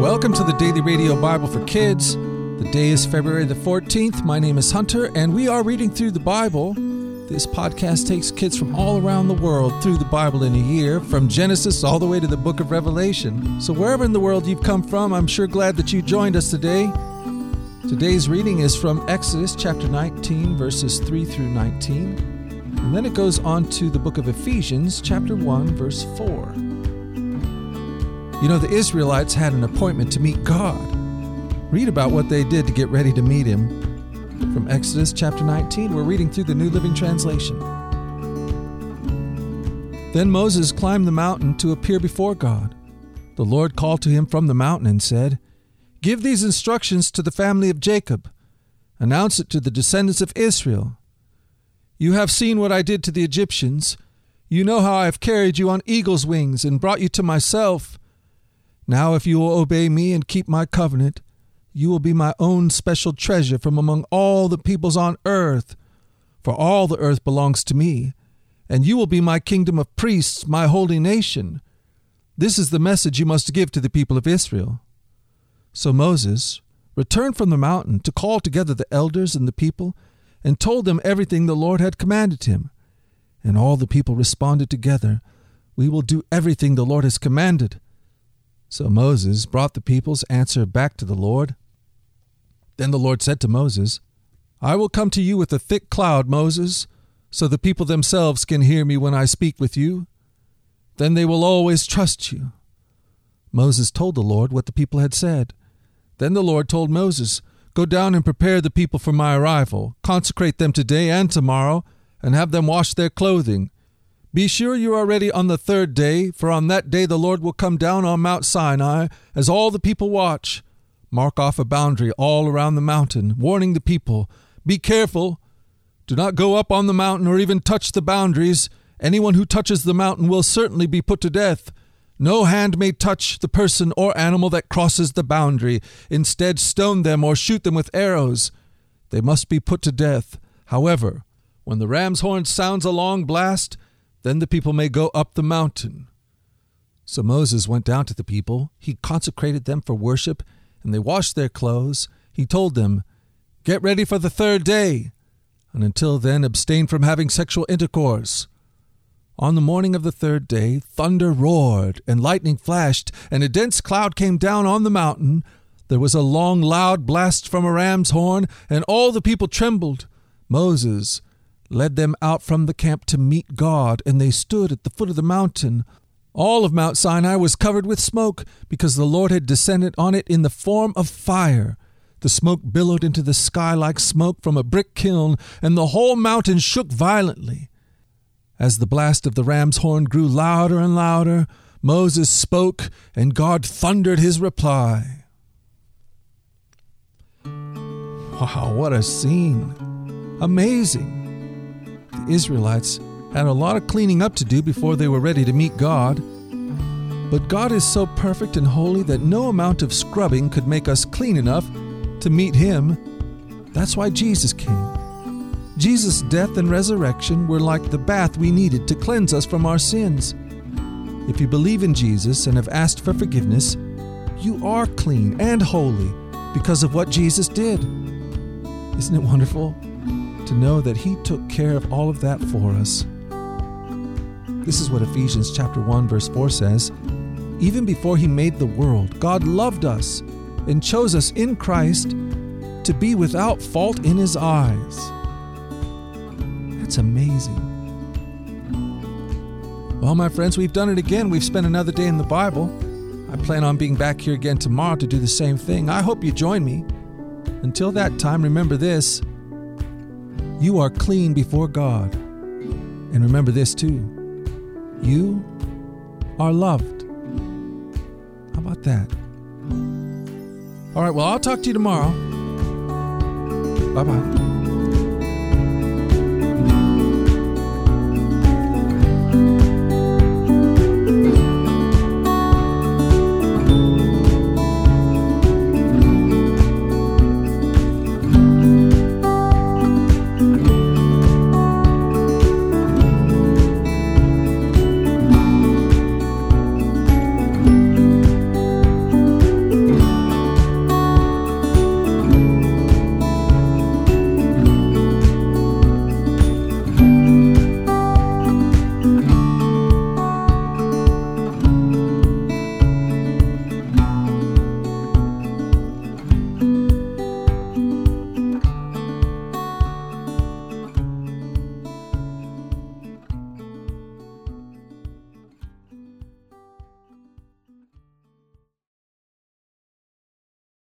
Welcome to the Daily Radio Bible for Kids. The day is February the 14th. My name is Hunter, and we are reading through the Bible. This podcast takes kids from all around the world through the Bible in a year, from Genesis all the way to the book of Revelation. So wherever in the world you've come from, I'm sure glad that you joined us today. Today's reading is from Exodus chapter 19, verses 3 through 19. And then it goes on to the book of Ephesians, chapter 1, verse 4. You know, the Israelites had an appointment to meet God. Read about what they did to get ready to meet Him. From Exodus chapter 19, we're reading through the New Living Translation. Then Moses climbed the mountain to appear before God. The Lord called to him from the mountain and said, "Give these instructions to the family of Jacob. Announce it to the descendants of Israel. You have seen what I did to the Egyptians. You know how I have carried you on eagle's wings and brought you to myself. Now if you will obey me and keep my covenant, you will be my own special treasure from among all the peoples on earth, for all the earth belongs to me, and you will be my kingdom of priests, my holy nation. This is the message you must give to the people of Israel." So Moses returned from the mountain to call together the elders and the people, and told them everything the Lord had commanded him. And all the people responded together, "We will do everything the Lord has commanded." So Moses brought the people's answer back to the Lord. Then the Lord said to Moses, "I will come to you with a thick cloud, Moses, so the people themselves can hear me when I speak with you. Then they will always trust you." Moses told the Lord what the people had said. Then the Lord told Moses, "Go down and prepare the people for my arrival. Consecrate them today and tomorrow, and have them wash their clothing. Be sure you are ready on the third day, for on that day the Lord will come down on Mount Sinai as all the people watch. Mark off a boundary all around the mountain, warning the people, 'Be careful. Do not go up on the mountain or even touch the boundaries. Anyone who touches the mountain will certainly be put to death. No hand may touch the person or animal that crosses the boundary. Instead, stone them or shoot them with arrows. They must be put to death. However, when the ram's horn sounds a long blast, then the people may go up the mountain." So Moses went down to the people. He consecrated them for worship, and they washed their clothes. He told them, "Get ready for the third day, and until then abstain from having sexual intercourse." On the morning of the third day, thunder roared, and lightning flashed, and a dense cloud came down on the mountain. There was a long, loud blast from a ram's horn, and all the people trembled. Moses led them out from the camp to meet God, and they stood at the foot of the mountain. All of Mount Sinai was covered with smoke, because the Lord had descended on it in the form of fire. The smoke billowed into the sky like smoke from a brick kiln, and the whole mountain shook violently. As the blast of the ram's horn grew louder and louder, Moses spoke, and God thundered his reply. Wow, what a scene! Amazing! The Israelites had a lot of cleaning up to do before they were ready to meet God. But God is so perfect and holy that no amount of scrubbing could make us clean enough to meet Him. That's why Jesus came. Jesus' death and resurrection were like the bath we needed to cleanse us from our sins. If you believe in Jesus and have asked for forgiveness, you are clean and holy because of what Jesus did. Isn't it wonderful to know that He took care of all of that for us? This is what Ephesians chapter 1 verse 4 says. Even before He made the world, God loved us and chose us in Christ to be without fault in His eyes. That's amazing. Well, my friends, we've done it again. We've spent another day in the Bible. I plan on being back here again tomorrow to do the same thing. I hope you join me. Until that time, remember this. You are clean before God. And remember this too. You are loved. How about that? All right, well, I'll talk to you tomorrow. Bye-bye.